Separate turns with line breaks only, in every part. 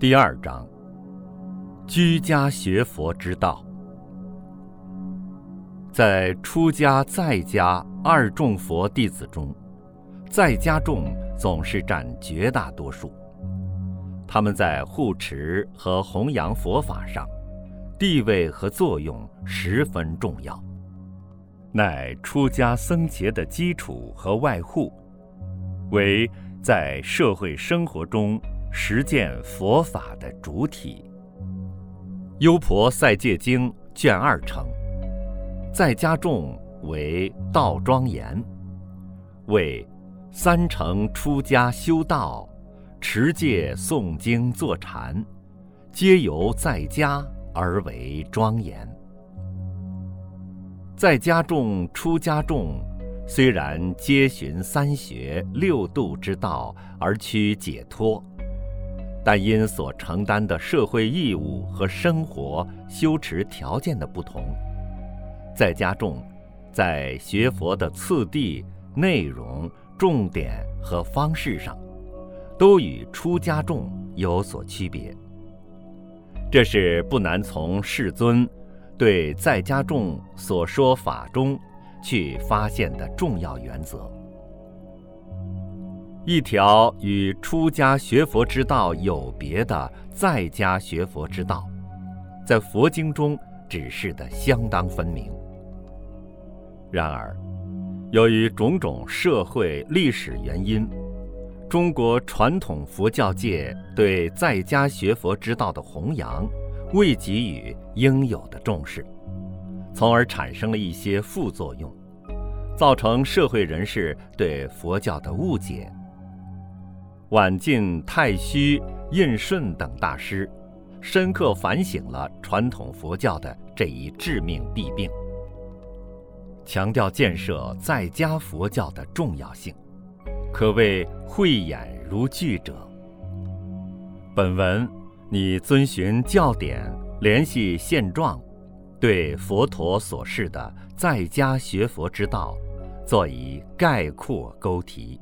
第2章，居家学佛之道。在出家在家2众佛弟子中，在家众总是占绝大多数。他们在护持和弘扬佛法上，地位和作用十分重要，乃出家僧节的基础和外护，为在社会生活中实践佛法的主体。优婆塞戒经卷2称，在家众为道庄严，为3乘出家修道，持戒诵经坐禅，皆由在家而为庄严。在家众、出家众虽然皆循3学6度之道而趋解脱，但因所承担的社会义务和生活修持条件的不同，在家众在学佛的次第、内容、重点和方式上，都与出家众有所区别。这是不难从世尊对在家众所说法中去发现的重要原则。一条与出家学佛之道有别的在家学佛之道，在佛经中指示得相当分明。然而，由于种种社会历史原因，中国传统佛教界对在家学佛之道的弘扬未给予应有的重视，从而产生了一些副作用，造成社会人士对佛教的误解。晚近太虚、印顺等大师深刻反省了传统佛教的这一致命弊病，强调建设在家佛教的重要性，可谓慧眼如炬者。本文拟遵循教典，联系现状，对佛陀所示的在家学佛之道作以概括勾题。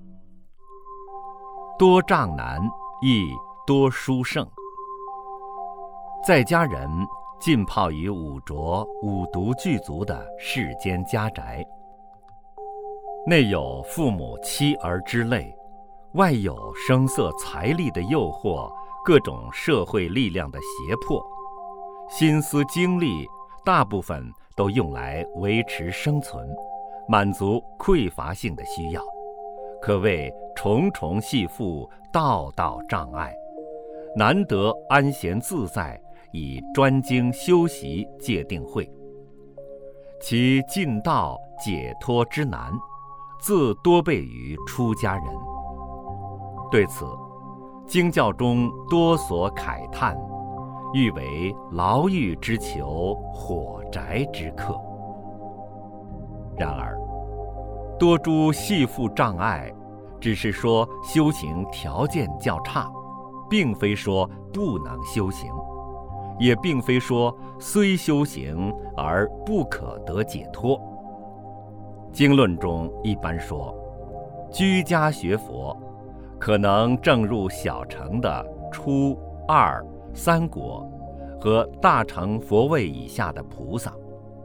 多障难，亦多殊胜。在家人浸泡于五浊五毒具足的世间家宅，内有父母妻儿之累，外有声色财力的诱惑，各种社会力量的胁迫，心思精力大部分都用来维持生存，满足匮乏性的需要，可谓重重系缚，道道障碍，难得安闲自在以专精修习戒定慧。其进道解脱之难，自多备于出家人。对此，经教中多所慨叹，誉为牢狱之囚，火宅之客。然而，多诸系缚障碍，只是说修行条件较差，并非说不能修行，也并非说虽修行而不可得解脱。经论中一般说，居家学佛可能正入小乘的初、2、3果和大乘佛位以下的菩萨。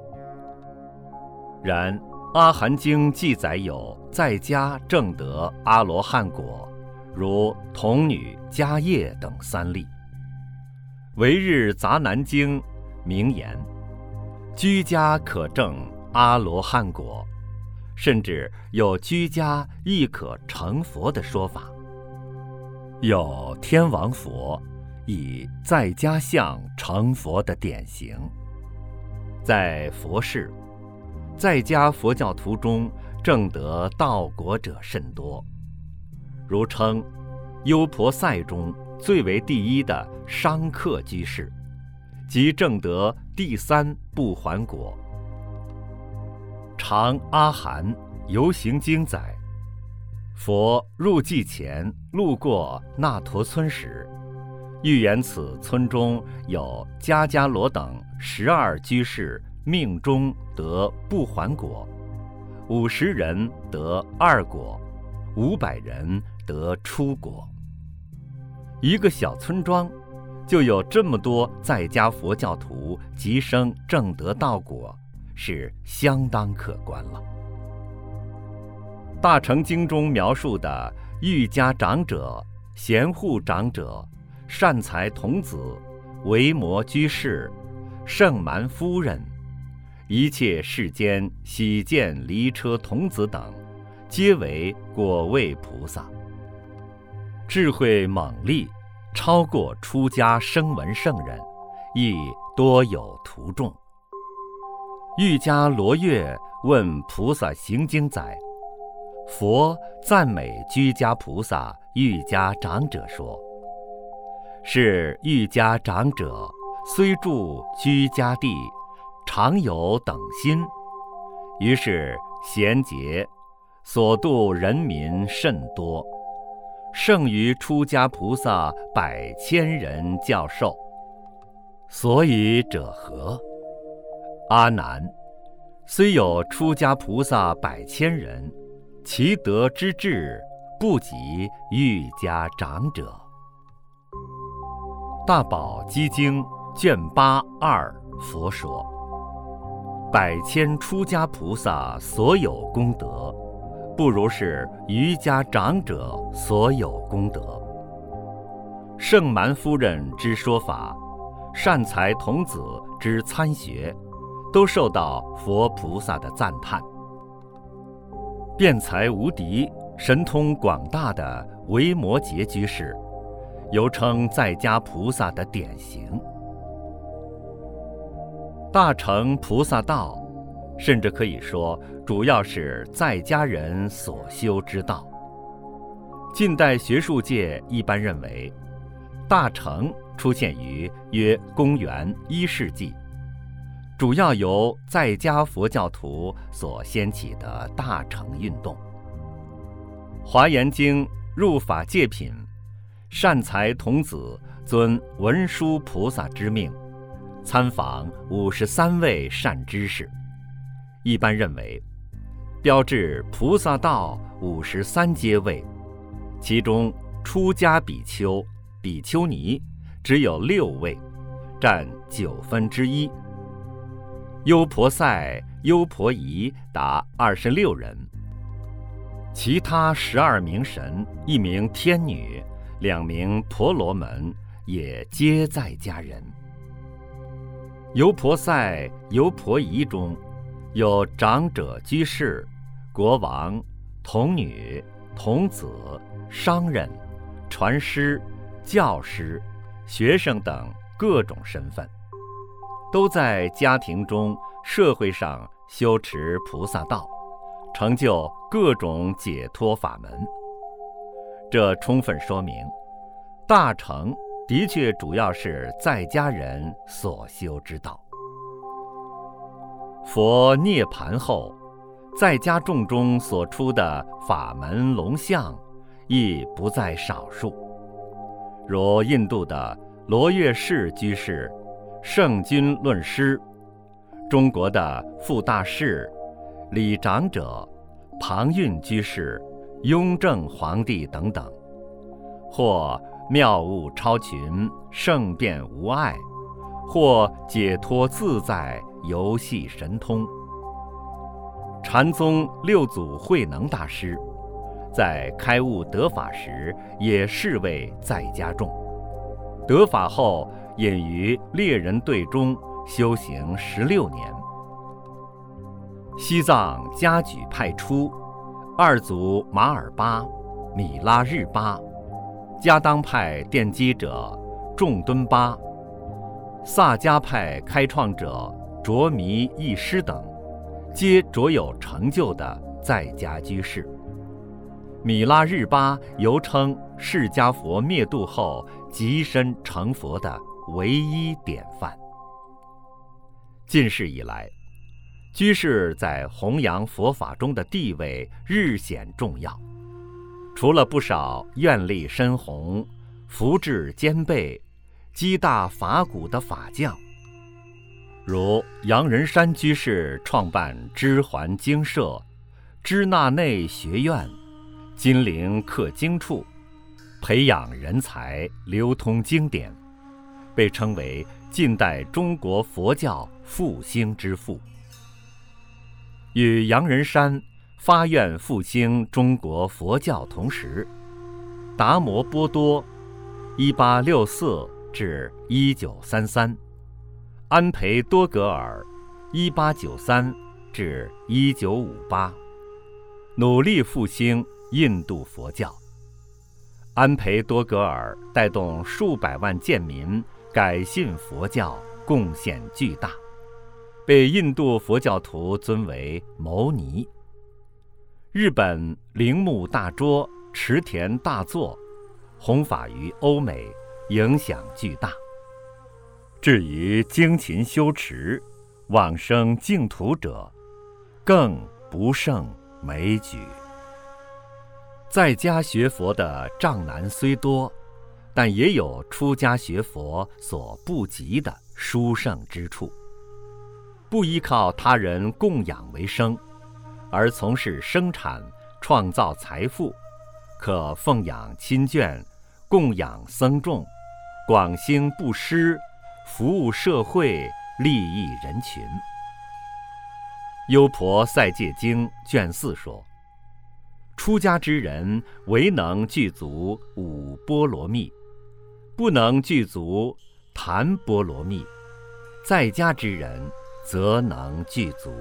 然阿含经记载有在家证得阿罗汉果，如童女迦叶等3例。唯日杂南经明言，居家可证阿罗汉果，甚至有居家亦可成佛的说法。有天王佛以在家相成佛的典型。在佛世，在家佛教徒中证得道果者甚多，如称优婆塞中最为第一的商客居士，即证得第3不还果。常阿含游行经载，佛入寂前路过那陀村时，预言此村中有迦迦罗等12居士命中得不还果，50人得2果，500人得出果。 一个小村庄就有这么多在家佛教徒即生正得道果，是相当可观了。大乘经中描述的欲家长者、贤护长者、善财童子、维摩居士、圣蛮夫人，一切世间喜见离车童子等，皆为果位菩萨，智慧猛力超过出家声闻圣人，亦多有徒众。瑜伽罗越问菩萨行经载，佛赞美居家菩萨瑜伽长者说：是瑜伽长者虽住居家地，常有等心，于是贤节，所度人民甚多，胜于出家菩萨100千人教授。所以者何？阿难，虽有出家菩萨100千人，其德之至不及瑜伽长者。大宝积经卷8.2佛说，100千出家菩萨所有功德，不如是瑜伽长者所有功德。圣蛮夫人之说法，善财童子之参学，都受到佛菩萨的赞叹。辩才无敌、神通广大的维摩诘居士，犹称在家菩萨的典型。大乘菩萨道，甚至可以说主要是在家人所修之道。近代学术界一般认为，大乘出现于约公元1世纪，主要由在家佛教徒所掀起的大乘运动。华严经入法界品，善财童子遵文殊菩萨之命，参访53位善知识，一般认为标志菩萨道53阶位，其中出家比丘、比丘尼只有6位，占1/9。优婆塞、优婆夷达26人，其他12名神、1名天女、2名婆罗门也皆在家人。优婆塞、优婆夷中有长者居士、国王、童女、童子、商人、传师、教师、学生等各种身份，都在家庭中、社会上修持菩萨道，成就各种解脱法门。这充分说明，大乘的确主要是在家人所修之道。佛涅盘后，在家众中所出的法门龙象，亦不在少数。如印度的罗越士居士、圣君论师，中国的傅大士、李长者、庞蕴居士、雍正皇帝等等，或妙悟超群、圣变无碍，或解脱自在、游戏神通。禅宗六祖慧能大师在开悟得法时，也是位在家众，得法后隐于猎人队中修行16年。西藏嘉举派出二祖马尔巴、米拉日巴，噶当派奠基者仲敦巴，萨迦派开创者卓弥义师等，皆卓有成就的在家居士。米拉日巴犹称释迦佛灭度后即身成佛的唯一典范。近世以来，居士在弘扬佛法中的地位日显重要。除了不少愿力深宏、福智兼备、积大法骨的法将，如杨仁山居士创办支环经社、支那内学院、金陵刻经处、 培养人才，流通经典，被称为近代中国佛教复兴之父。与杨仁山发愿复兴中国佛教同时，达摩波多1864至1933，安培多格尔1893至1958，努力复兴印度佛教。安培多格尔带动数百万贱民改信佛教，贡献巨大，被印度佛教徒尊为牟尼。日本铃木大拙、池田大作弘法于欧美，影响巨大。至于精勤修持、往生净土者，更不胜枚举。在家学佛的障难虽多，但也有出家学佛所不及的殊胜之处。不依靠他人供养为生，而从事生产，创造财富，可奉养亲眷，供养僧众，广兴布施，服务社会，利益人群。优婆塞戒经卷4说，出家之人唯能具足5波罗蜜，不能具足檀波罗蜜，在家之人则能具足。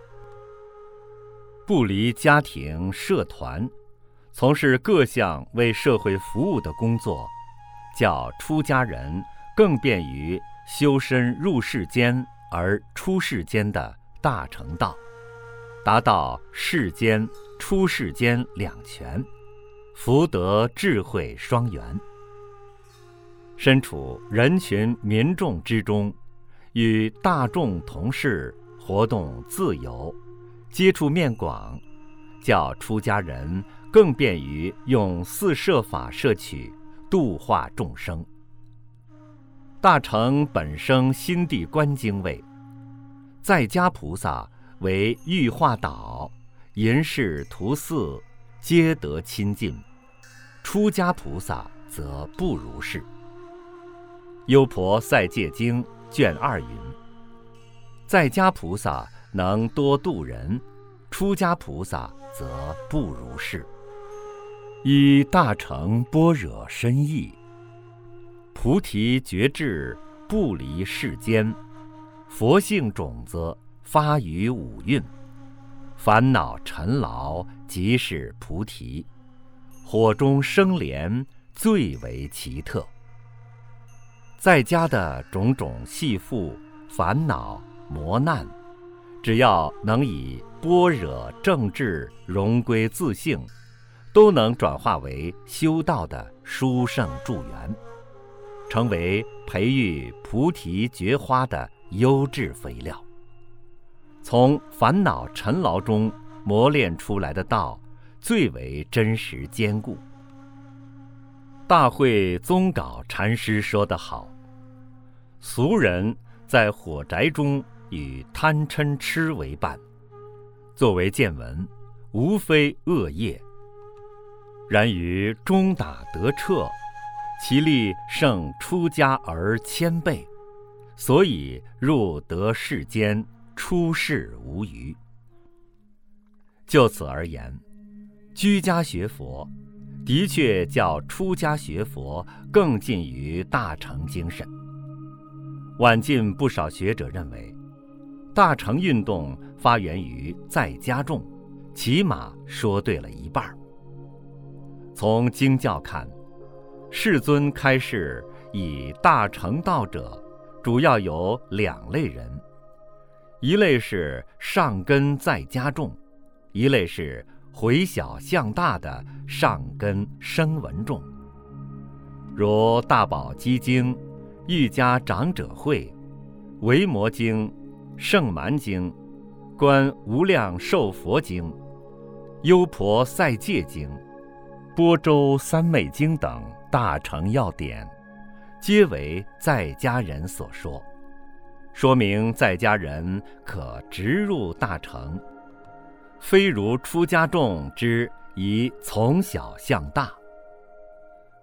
不离家庭社团，从事各项为社会服务的工作，较出家人更便于修身入世间而出世间的大乘道，达到世间出世间两全，福德智慧双元。身处人群民众之中，与大众同事，活动自由，接触面广，较出家人更便于用四摄法摄取，度化众生。大乘本生心地观经位，在家菩萨为欲化导，淫事屠祀，皆得亲近；出家菩萨则不如是。优婆塞戒经卷2云：在家菩萨能多度人，出家菩萨则不如是。依大乘般若深意，菩提觉智不离世间，佛性种子发于五蕴，烦恼尘劳即是菩提，火中生莲最为奇特。在家的种种系缚、烦恼、磨难，只要能以般若正智融归自性，都能转化为修道的殊胜助缘，成为培育菩提觉花的优质肥料。从烦恼尘劳中磨练出来的道，最为真实坚固。大会宗稿禅师说得好，俗人在火宅中与贪嗔痴为伴，作为见闻，无非恶业。然于终打得彻，其力胜出家而千倍，所以入得世间，出世无余。就此而言，居家学佛的确较出家学佛更近于大乘精神。晚近不少学者认为，大乘运动发源于在家众，起码说对了一半。从经教看，世尊开示以大乘道者，主要有2类人，一类是上根在家众，一类是回小向大的上根声闻众。如大宝积经、瑜伽长者会、维摩经、圣蛮经、观无量寿佛经、优婆塞戒经、般舟三昧经等大乘要点，皆为在家人所说，说明在家人可直入大乘，非如出家众之宜从小向大。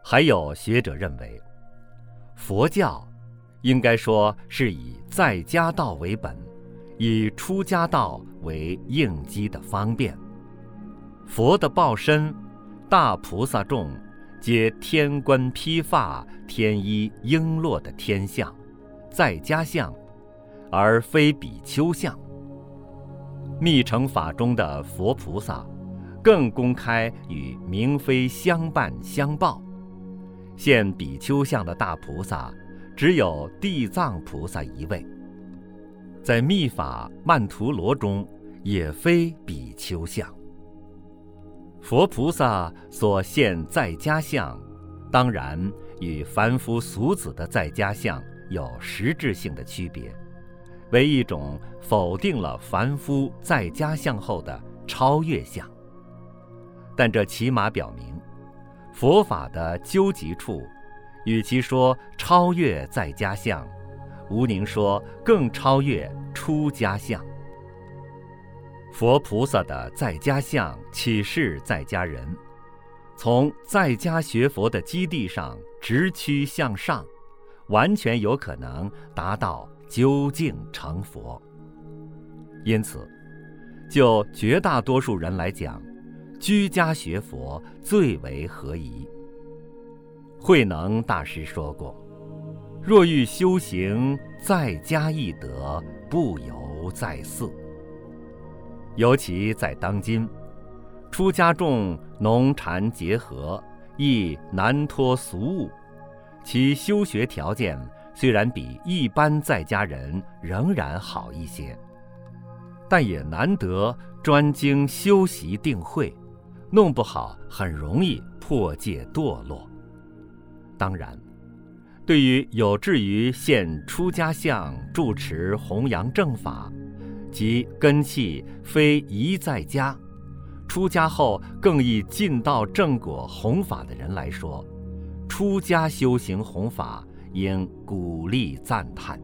还有学者认为，佛教应该说是以在家道为本，以出家道为应机的方便。佛的报身、大菩萨众，皆天冠披发、天衣璎珞的天相、在家相，而非比丘相。密乘法中的佛菩萨，更公开与明妃相伴相报。现比丘相的大菩萨，只有地藏菩萨一位。在密法曼荼罗中，也非比丘相。佛菩萨所现在家相，当然与凡夫俗子的在家相有实质性的区别，为一种否定了凡夫在家相后的超越相。但这起码表明，佛法的究极处，与其说超越在家相，无宁说更超越出家相。佛菩萨的在家相启示在家人，从在家学佛的基地上直趋向上，完全有可能达到究竟成佛。因此，就绝大多数人来讲，居家学佛最为合宜。慧能大师说过，若欲修行，在家易得，不由在寺。尤其在当今，出家众农禅结合，亦难脱俗务，其修学条件虽然比一般在家人仍然好一些，但也难得专精修习定慧，弄不好很容易破戒堕落。当然，对于有志于现出家相住持弘扬正法，即根器非一在家，出家后更易尽到正果弘法的人来说，出家修行弘法应鼓励赞叹。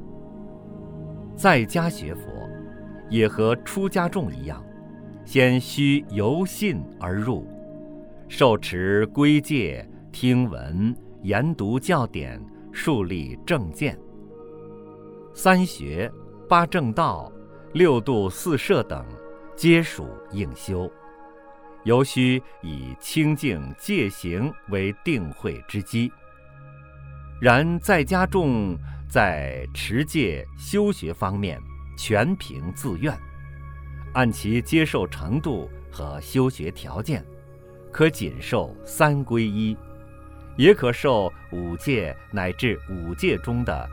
在家学佛也和出家众一样，先须由信而入，受持规戒，听闻研读教典，树立正见。三学、八正道、六度四摄等，皆属应修，尤须以清净戒行为定慧之基。然在家众在持戒修学方面，全凭自愿，按其接受程度和修学条件，可仅受三皈依，也可受五戒乃至五戒中的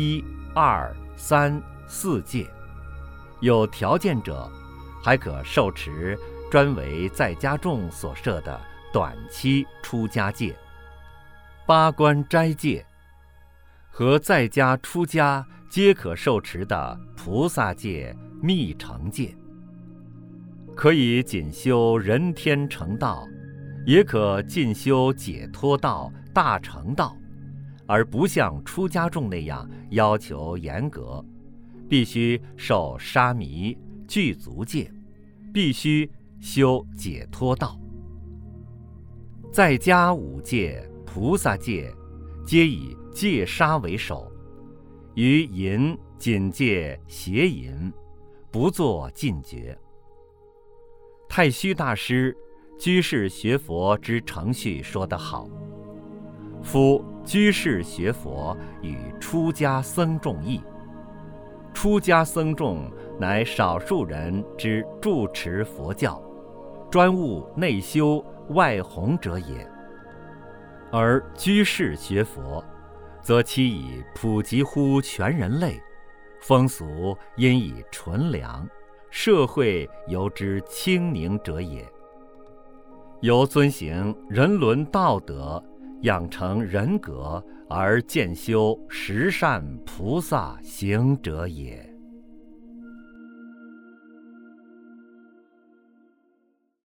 1、2、3、4戒。有条件者，还可受持专为在家众所设的短期出家戒、八关斋戒，和在家出家皆可受持的菩萨戒、密乘戒。可以仅修人天成道，也可进修解脱道、大乘道，而不像出家众那样要求严格，必须受沙弥、具足戒，必须修解脱道。在家五戒、菩萨戒，皆以戒杀为首，于淫仅戒邪淫，不作禁绝。太虚大师居士学佛之程序说得好：夫居士学佛与出家僧众异。出家僧众乃少数人之住持佛教，专务内修外弘者也。而居士学佛，则其以普及乎全人类，风俗因以纯良，社会由之清宁者也。由遵行人伦道德，养成人格，而渐修十善菩萨行者也。